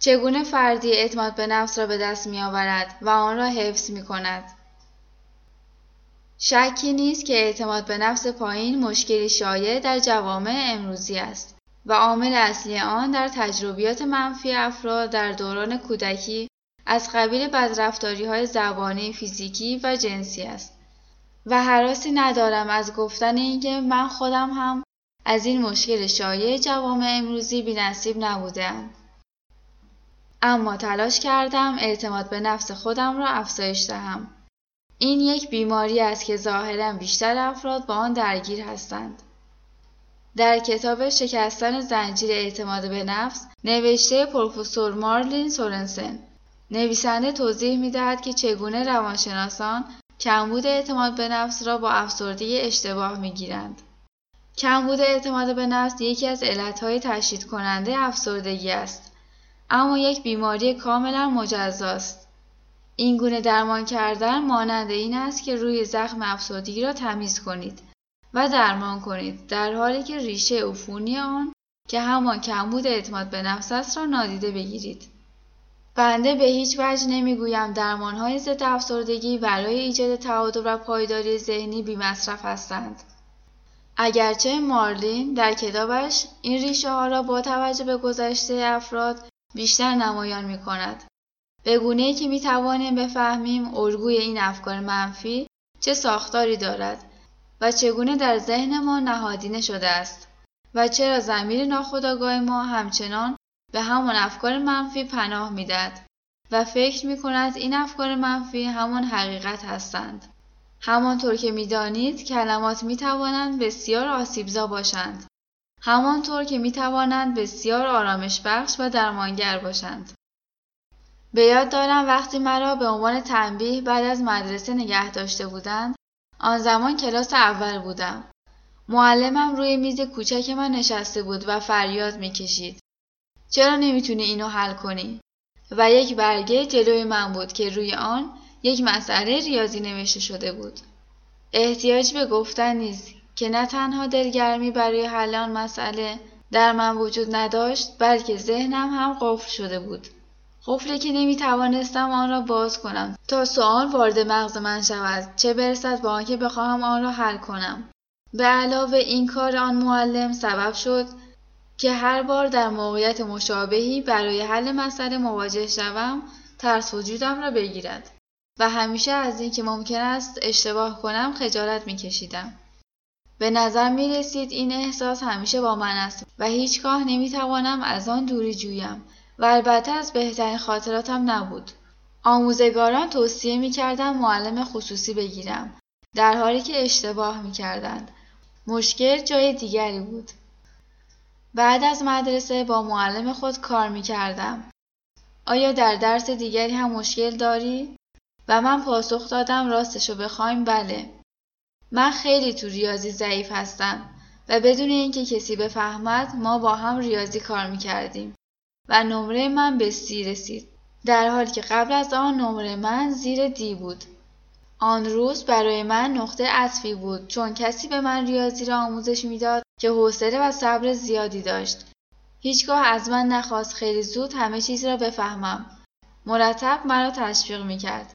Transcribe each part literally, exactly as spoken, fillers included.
چگونه فردی اعتماد به نفس را به دست می آورد و آن را حفظ می کند؟ شکی نیست که اعتماد به نفس پایین مشکلی شایع در جوامع امروزی است و عامل اصلی آن در تجربیات منفی افراد در دوران کودکی از قبیل بدرفتاری‌های زبانی، فیزیکی و جنسی است. و هراسی ندارم از گفتن اینکه من خودم هم از این مشکل شایع جوامع امروزی بی‌نصیب نبوده‌ام. اما تلاش کردم اعتماد به نفس خودم را افزایش دهم. این یک بیماری است که ظاهراً بیشتر افراد با آن درگیر هستند. در کتاب شکستن زنجیر اعتماد به نفس نوشته پروفسور مارلین سورنسن، نویسنده توضیح می‌دهد که چگونه روانشناسان کمبود اعتماد به نفس را با افسردگی اشتباه می‌گیرند. کمبود اعتماد به نفس یکی از علتهای تشدید کننده افسردگی است، اما یک بیماری کاملا مجزاست. این گونه درمان کردن مانند این است که روی زخم افسردگی را تمیز کنید و درمان کنید، در حالی که ریشه عفونی آن که همان کمبود اعتماد به نفس است را نادیده بگیرید. بنده به هیچ وجه نمیگویم درمان‌های ضد افسردگی برای ایجاد تعادل و پایداری ذهنی بی‌مصرف هستند. اگرچه مارلین در کتابش این ریشه ها را با توجه به گذشته افراد بیشتر نمایان می کند. به گونه‌ای که می توانیم بفهمیم الگوی این افکار منفی چه ساختاری دارد و چگونه در ذهن ما نهادینه شده است و چرا ضمیر ناخودآگاه ما همچنان به همان افکار منفی پناه می‌دهد و فکر می‌کند این افکار منفی همان حقیقت هستند. همانطور که می‌دانید کلمات می‌توانند بسیار آسیبزا باشند، همانطور که می‌توانند بسیار آرامش بخش و درمانگر باشند. به یاد دارم وقتی مرا به عنوان تنبیه بعد از مدرسه نگه داشته بودند، آن زمان کلاس اول بودم. معلمم روی میز کوچک من نشسته بود و فریاد می‌کشید: چرا نمیتونی اینو حل کنی؟ و یک برگه جلوی من بود که روی آن یک مسئله ریاضی نوشته شده بود. احتیاج به گفتن نیست که نه تنها دلگرمی برای حل آن مسئله در من وجود نداشت، بلکه ذهنم هم قفل شده بود. قفلی که نمیتوانستم آن را باز کنم تا سوال وارد مغز من شود، چه برسد به آنکه بخواهم آن را حل کنم. به علاوه این کار آن معلم سبب شد که هر بار در موقعیت مشابهی برای حل مسئله مواجه شوم، ترس وجودم را بگیرد و همیشه از این که ممکن است اشتباه کنم خجالت می‌کشیدم. به نظر می‌رسید این احساس همیشه با من است و هیچگاه نمی‌توانم از آن دوری جویم و البته از بهترین خاطراتم نبود. آموزگاران توصیه می‌کردند معلم خصوصی بگیرم، در حالی که اشتباه می‌کردند. مشکل جای دیگری بود. بعد از مدرسه با معلم خود کار می‌کردم. آیا در درس دیگری هم مشکل داری؟ و من پاسخ دادم راستشو بخوایم بله. من خیلی تو ریاضی ضعیف هستم و بدون اینکه کسی بفهمد ما با هم ریاضی کار می‌کردیم و نمره من به سی رسید، در حالی که قبل از آن نمره من زیر دی بود. آن روز برای من نقطه عطفی بود، چون کسی به من ریاضی را آموزش میداد که حوصله و صبر زیادی داشت. هیچگاه از من نخواست خیلی زود همه چیز را بفهمم. مرتب مرا تشویق میکرد.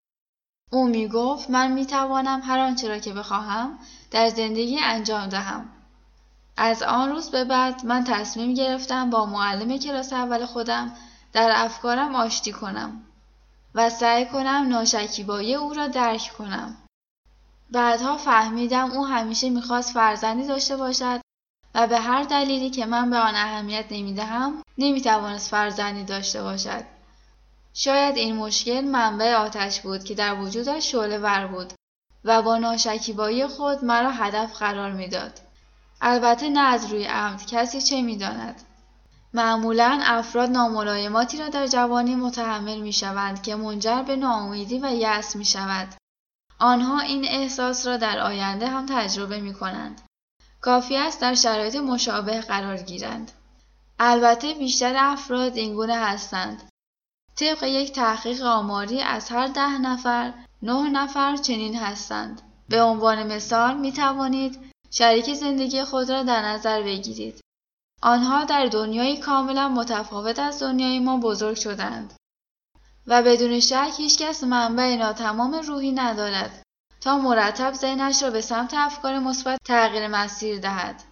او میگفت من میتوانم هر آنچه را که بخواهم در زندگی انجام دهم. از آن روز به بعد من تصمیم گرفتم با معلم کلاس اول خودم در افکارم آشتی کنم و سعی کنم ناشکیبایی او را درک کنم. بعدها فهمیدم او همیشه میخواست فرزندی داشته باشد و به هر دلیلی که من به آن اهمیت نمیدهم نمیتوانست فرزندی داشته باشد. شاید این مشکل منبع آتش بود که در وجودش شعله ور بود و با ناشکیبایی خود مرا هدف قرار میداد. البته نه از روی عمد، کسی چه میداند. معمولاً افراد ناملایماتی را در جوانی متحمل میشوند که منجر به ناامیدی و یأس میشود. آنها این احساس را در آینده هم تجربه میکنند. کافی است در شرایط مشابه قرار گیرند. البته بیشتر افراد این گونه هستند. طبق یک تحقیق آماری از هر ده نفر، نه نفر چنین هستند. به عنوان مثال می توانید شریک زندگی خود را در نظر بگیرید. آنها در دنیایی کاملا متفاوت از دنیای ما بزرگ شدند و بدون شک هیچ کس منبع ناتمام روحی ندارد تا مرتب ذهنش را به سمت افکار مثبت تغییر مسیر دهد.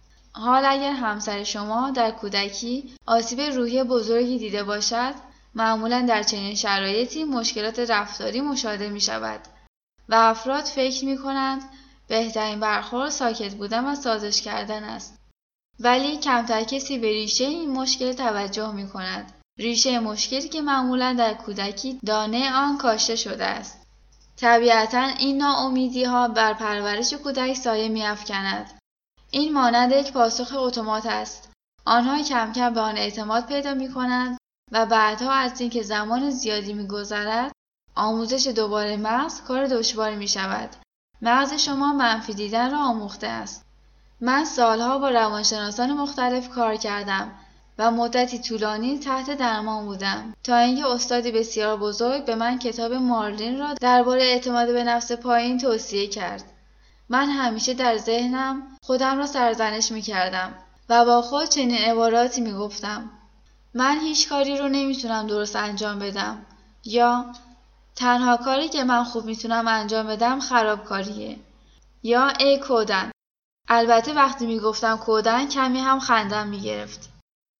حال اگر همسر شما در کودکی آسیب روحی بزرگی دیده باشد، معمولا در چنین شرایطی مشکلات رفتاری مشاهده می شود و افراد فکر می کنند بهترین برخورد ساکت بودن و سازش کردن است. ولی کمتر کسی به ریشه این مشکل توجه می کند. ریشه مشکلی که معمولا در کودکی دانه آن کاشته شده است. طبیعتاً این ناامیدی ها بر پرورش کودک سایه می افکند. این مانند یک پاسخ اتومات است. آنها کم کم به آن اعتماد پیدا می کنند و بعدها از اینکه زمان زیادی می گذرد، آموزش دوباره مغز کار دشواری می شود. مغز شما منفی دیدن را آموخته است. من سالها با روانشناسان مختلف کار کردم و مدتی طولانی تحت درمان بودم تا اینکه استادی بسیار بزرگ به من کتاب مارلین را درباره اعتماد به نفس پایین توصیه کرد. من همیشه در ذهنم خودم را سرزنش می کردم و با خود چنین عباراتی می گفتم: من هیچ کاری رو نمیتونم درست انجام بدم، یا تنها کاری که من خوب میتونم انجام بدم خرابکاریه، یا ای کودن. البته وقتی میگفتم کودن کمی هم خندم میگرفت.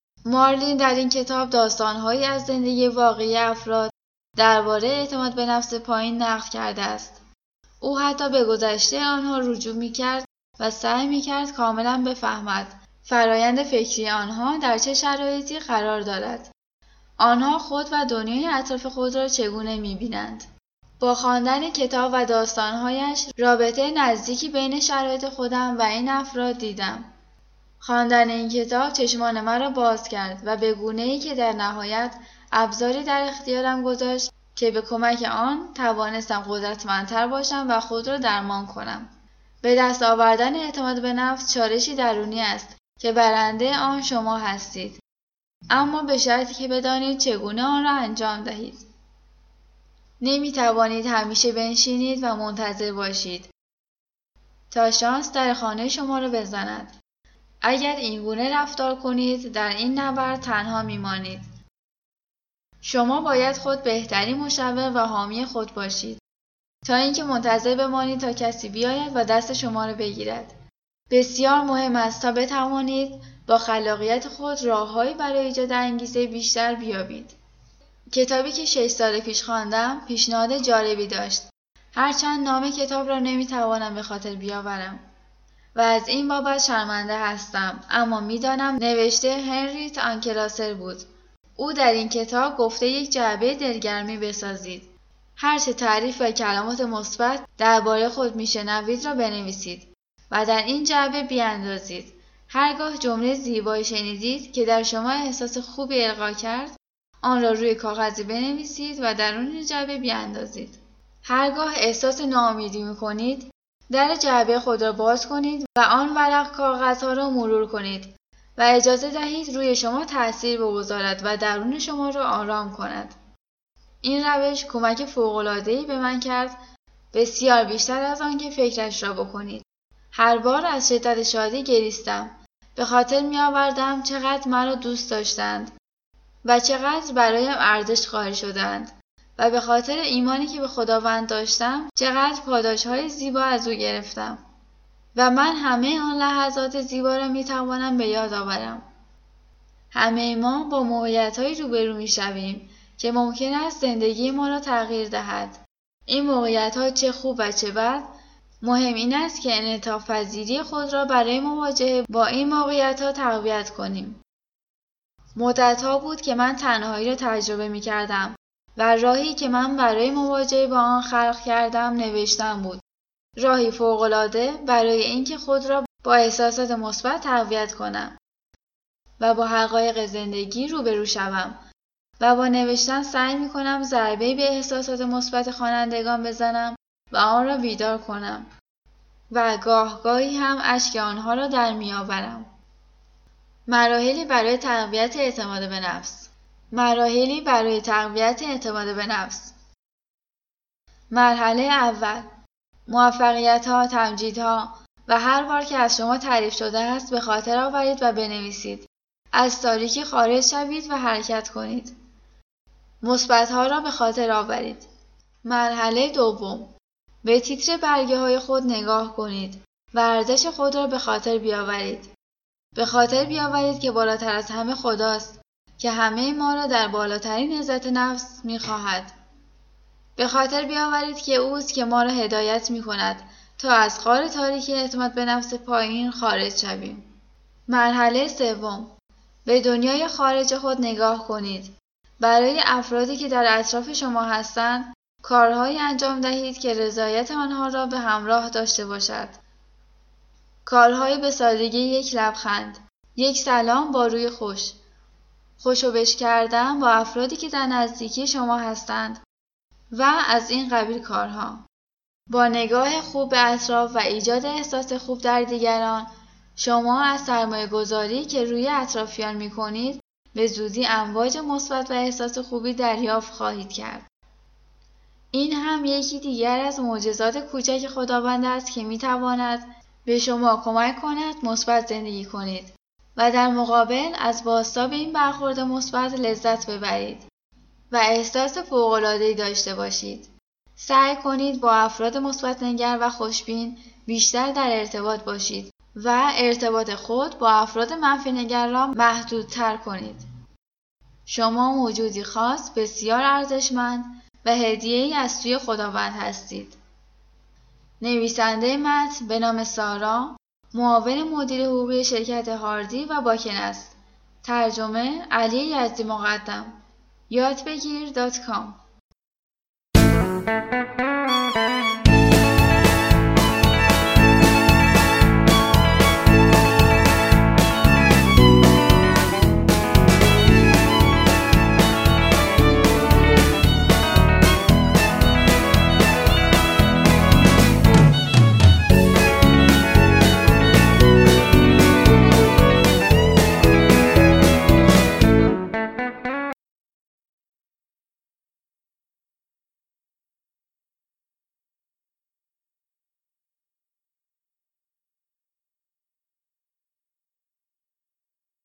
مارلین در این کتاب داستانهایی از زندگی واقعی افراد درباره اعتماد به نفس پایین نقل کرده است. او حتی به گذشته آنها رجوع میکرد و سعی میکرد کاملا بفهمد فرایند فکری آنها در چه شرایطی قرار دارد. آنها خود و دنیای اطراف خود را چگونه می‌بینند. با خواندن کتاب و داستان‌هایش رابطه نزدیکی بین شرایط خودم و این افراد دیدم. خواندن این کتاب چشمان مرا باز کرد و به گونه‌ای که در نهایت ابزاری در اختیارم گذاشت که به کمک آن توانستم قدرتمندتر باشم و خود را درمان کنم. به دست آوردن اعتماد به نفس چالشی درونی است که برنده آن شما هستید. اما به شرطی که بدانید چگونه آن را انجام دهید. نمی توانید همیشه بنشینید و منتظر باشید تا شانس در خانه شما را بزند. اگر این گونه رفتار کنید، در این نبرد تنها می مانید. شما باید خود بهترین مشاور و حامی خود باشید تا اینکه منتظر بمانید تا کسی بیاید و دست شما را بگیرد. بسیار مهم است تا بتوانید با خلاقیت خود راههایی برای ایجاد انگیزه بیشتر بیابید. کتابی که شش سال پیش خواندم پیشنهاد جالبی داشت. هرچند نام کتاب را نمیتوانم به خاطر بیاورم و از این بابت شرمنده هستم، اما میدانم نوشته هنری تانکراسر بود. او در این کتاب گفته یک جعبه دلگرمی بسازید. هرچه تعریف و کلمات مثبت درباره خود میشنوید را بنویسید و در این جعبه بیاندازید. هرگاه جمله زیبایی شنیدید که در شما احساس خوبی القا کرد، آن را روی کاغذی بنویسید و درون جعبه بیاندازید. هرگاه احساس ناامیدی می‌کنید، در جعبه خود را باز کنید و آن ورق کاغذها را مرور کنید و اجازه دهید روی شما تأثیر بگذارد و درون شما را آرام کند. این روش کمک فوق‌العاده‌ای به من کرد، بسیار بیشتر از آن که فکرش را بکنید. هر بار از شدت شادی گریستم. به خاطر می آوردم چقدر مرا دوست داشتند و چقدر برایم ارزش قائل شدند و به خاطر ایمانی که به خداوند داشتم چقدر پاداش‌های زیبا از او گرفتم و من همه آن لحظات زیبا را می توانم به یاد آورم. همه ما با موقعیت‌هایی روبرو می‌شویم که ممکن است زندگی ما را تغییر دهد. این موقعیت‌ها چه خوب و چه بد، مهم این است که انعطاف پذیری خود را برای مواجهه با این موقعیت‌ها تقویت کنیم. مدت‌ها بود که من تنهایی را تجربه می‌کردم و راهی که من برای مواجهه با آن خلق کردم نوشتن بود. راهی فوق‌العاده برای اینکه خود را با احساسات مثبت تقویت کنم و با حقایق زندگی روبرو شوم و با نوشتن سعی می‌کنم ضربه‌ای به احساسات مثبت خوانندگان بزنم و آن را بیدار کنم و گاه گاهی هم اشک آنها را در می‌آورم. مراحلی برای تقویت اعتماد به نفس. مراحلی برای تقویت اعتماد به نفس. مرحله اول: موفقیت‌ها، تمجیدها و هر بار که از شما تعریف شده است به خاطر آورید و بنویسید. از تاریکی خارج شوید و حرکت کنید. مثبت‌ها را به خاطر آورید. مرحله دوم. به تیتر برگه های خود نگاه کنید و ارزش خود را به خاطر بیاورید. به خاطر بیاورید که بالاتر از همه خداست که همه ما را در بالاترین عزت نفس می‌خواهد. به خاطر بیاورید که اوست که ما را هدایت می‌کند تا از غار تاریکی اعتماد به نفس پایین خارج شویم. مرحله سوم. به دنیای خارج خود نگاه کنید. برای افرادی که در اطراف شما هستند، کارهایی انجام دهید که رضایت آنها را به همراه داشته باشد. کارهای به سادگی یک لبخند، یک سلام با روی خوش، خوشوبش کردن با افرادی که در نزدیکی شما هستند و از این قبیل کارها. با نگاه خوب به اطراف و ایجاد احساس خوب در دیگران، شما از سرمایه‌گذاری که روی اطرافیان می‌کنید به زودی امواج مثبت و احساس خوبی دریافت خواهید کرد. این هم یکی دیگر از معجزات کوچک خداوند است که می‌تواند به شما کمک کند مثبت زندگی کنید و در مقابل از بازتاب این برخورد مثبت لذت ببرید و احساس فوق‌العاده‌ای داشته باشید. سعی کنید با افراد مثبت‌نگر و خوشبین بیشتر در ارتباط باشید و ارتباط خود با افراد منفی‌نگر را محدودتر کنید. شما موجودی خاص، بسیار ارزشمند و هدیه‌ای از سوی خداوند هستید. نویسنده متن به نام سارا، معاون مدیر حقوقی شرکت هاردی و باکن است. ترجمه علی یزدی مقدم. یادبگیر دات کام